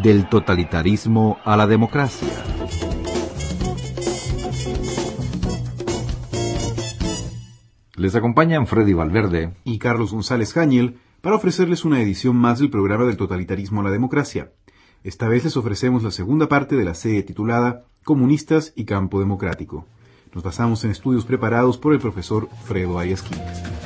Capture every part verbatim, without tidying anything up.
Del totalitarismo a la democracia. Les acompañan Freddy Valverde y Carlos González Jañel para ofrecerles una edición más del programa Del totalitarismo a la democracia. Esta vez les ofrecemos la segunda parte de la serie titulada Comunistas y Campo Democrático. Nos basamos en estudios preparados por el profesor Fredo Ayasquín.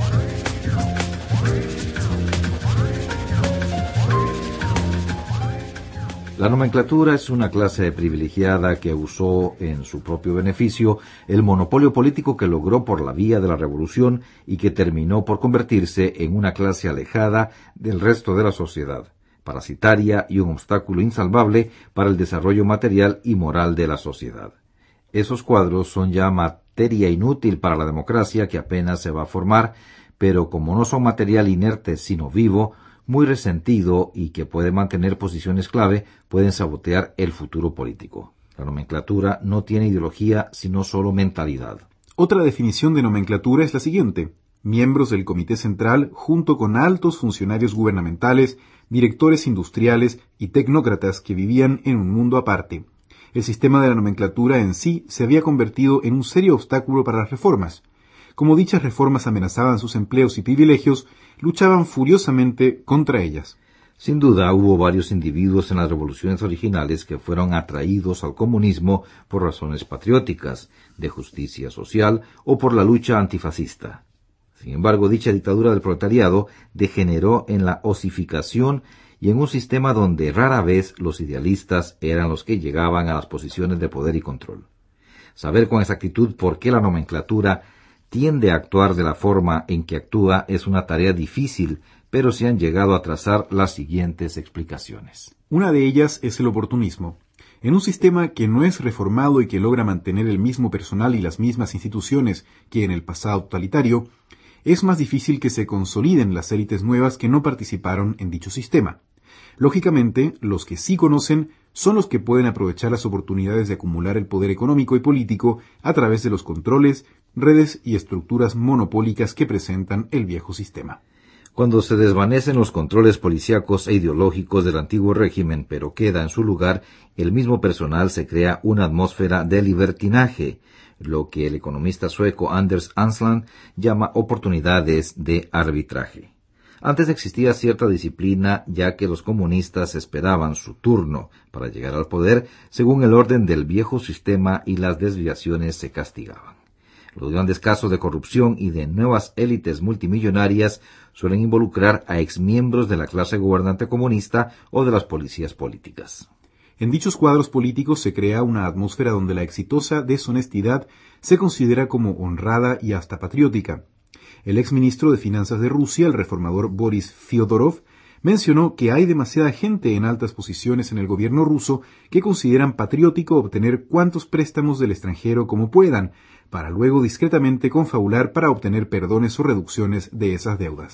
La nomenclatura es una clase privilegiada que usó en su propio beneficio el monopolio político que logró por la vía de la revolución y que terminó por convertirse en una clase alejada del resto de la sociedad, parasitaria y un obstáculo insalvable para el desarrollo material y moral de la sociedad. Esos cuadros son ya materia inútil para la democracia que apenas se va a formar, pero como no son material inerte sino vivo, muy resentido y que puede mantener posiciones clave, pueden sabotear el futuro político. La nomenclatura no tiene ideología, sino solo mentalidad. Otra definición de nomenclatura es la siguiente: miembros del Comité Central junto con altos funcionarios gubernamentales, directores industriales y tecnócratas que vivían en un mundo aparte. El sistema de la nomenclatura en sí se había convertido en un serio obstáculo para las reformas. Como dichas reformas amenazaban sus empleos y privilegios, luchaban furiosamente contra ellas. Sin duda, hubo varios individuos en las revoluciones originales que fueron atraídos al comunismo por razones patrióticas, de justicia social o por la lucha antifascista. Sin embargo, dicha dictadura del proletariado degeneró en la osificación y en un sistema donde rara vez los idealistas eran los que llegaban a las posiciones de poder y control. Saber con exactitud por qué la nomenclatura tiende a actuar de la forma en que actúa es una tarea difícil, pero se han llegado a trazar las siguientes explicaciones. Una de ellas es el oportunismo. En un sistema que no es reformado y que logra mantener el mismo personal y las mismas instituciones que en el pasado totalitario, es más difícil que se consoliden las élites nuevas que no participaron en dicho sistema. Lógicamente, los que sí conocen son los que pueden aprovechar las oportunidades de acumular el poder económico y político a través de los controles, redes y estructuras monopólicas que presentan el viejo sistema. Cuando se desvanecen los controles policíacos e ideológicos del antiguo régimen, pero queda en su lugar el mismo personal, se crea una atmósfera de libertinaje, lo que el economista sueco Anders Ansland llama oportunidades de arbitraje. Antes existía cierta disciplina, ya que los comunistas esperaban su turno para llegar al poder según el orden del viejo sistema y las desviaciones se castigaban. Los grandes casos de corrupción y de nuevas élites multimillonarias suelen involucrar a exmiembros de la clase gobernante comunista o de las policías políticas. En dichos cuadros políticos se crea una atmósfera donde la exitosa deshonestidad se considera como honrada y hasta patriótica. El exministro de Finanzas de Rusia, el reformador Boris Fyodorov, mencionó que hay demasiada gente en altas posiciones en el gobierno ruso que consideran patriótico obtener cuantos préstamos del extranjero como puedan, para luego discretamente confabular para obtener perdones o reducciones de esas deudas.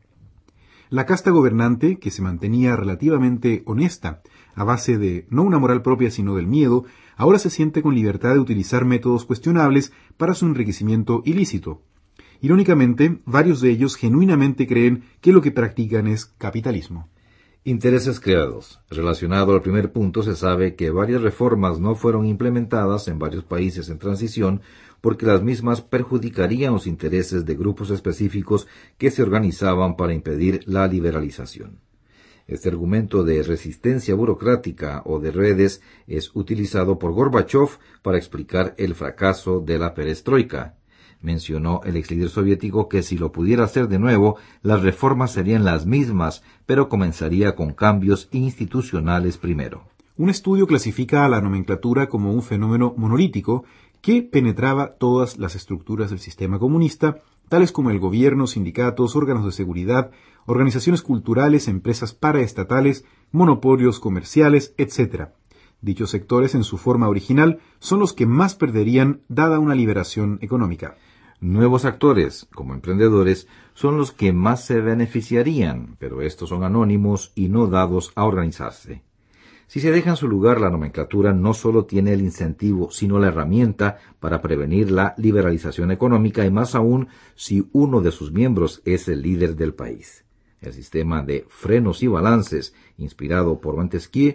La casta gobernante, que se mantenía relativamente honesta, a base de no una moral propia sino del miedo, ahora se siente con libertad de utilizar métodos cuestionables para su enriquecimiento ilícito. Irónicamente, varios de ellos genuinamente creen que lo que practican es capitalismo. Intereses creados. Relacionado al primer punto, se sabe que varias reformas no fueron implementadas en varios países en transición porque las mismas perjudicarían los intereses de grupos específicos que se organizaban para impedir la liberalización. Este argumento de resistencia burocrática o de redes es utilizado por Gorbachev para explicar el fracaso de la perestroika. Mencionó el ex líder soviético que si lo pudiera hacer de nuevo, las reformas serían las mismas, pero comenzaría con cambios institucionales primero. Un estudio clasifica a la nomenclatura como un fenómeno monolítico que penetraba todas las estructuras del sistema comunista, tales como el gobierno, sindicatos, órganos de seguridad, organizaciones culturales, empresas paraestatales, monopolios comerciales, etcétera. Dichos sectores, en su forma original, son los que más perderían dada una liberación económica. Nuevos actores, como emprendedores, son los que más se beneficiarían, pero estos son anónimos y no dados a organizarse. Si se deja en su lugar, la nomenclatura no solo tiene el incentivo, sino la herramienta para prevenir la liberalización económica y más aún si uno de sus miembros es el líder del país. El sistema de frenos y balances, inspirado por Montesquieu,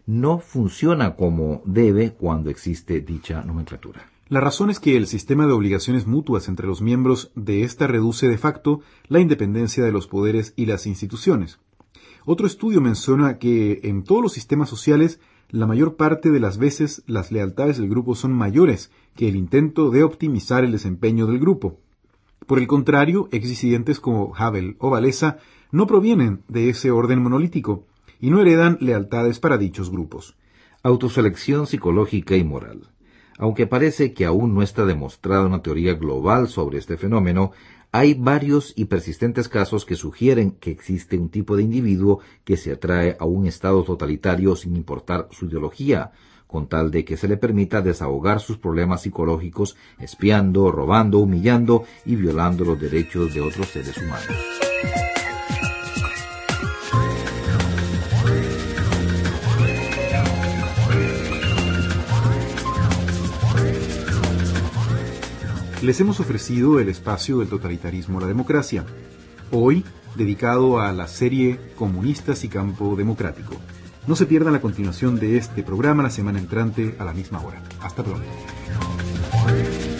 no funciona como debe cuando existe dicha nomenclatura. La razón es que el sistema de obligaciones mutuas entre los miembros de esta reduce de facto la independencia de los poderes y las instituciones. Otro estudio menciona que en todos los sistemas sociales, la mayor parte de las veces las lealtades del grupo son mayores que el intento de optimizar el desempeño del grupo. Por el contrario, exdisidentes como Havel o Wałęsa no provienen de ese orden monolítico y no heredan lealtades para dichos grupos. Autoselección psicológica y moral. Aunque parece que aún no está demostrada una teoría global sobre este fenómeno, hay varios y persistentes casos que sugieren que existe un tipo de individuo que se atrae a un estado totalitario sin importar su ideología, con tal de que se le permita desahogar sus problemas psicológicos espiando, robando, humillando y violando los derechos de otros seres humanos. Les hemos ofrecido el espacio del totalitarismo a la democracia, hoy dedicado a la serie Comunistas y Campo Democrático. No se pierdan la continuación de este programa la semana entrante a la misma hora. Hasta pronto.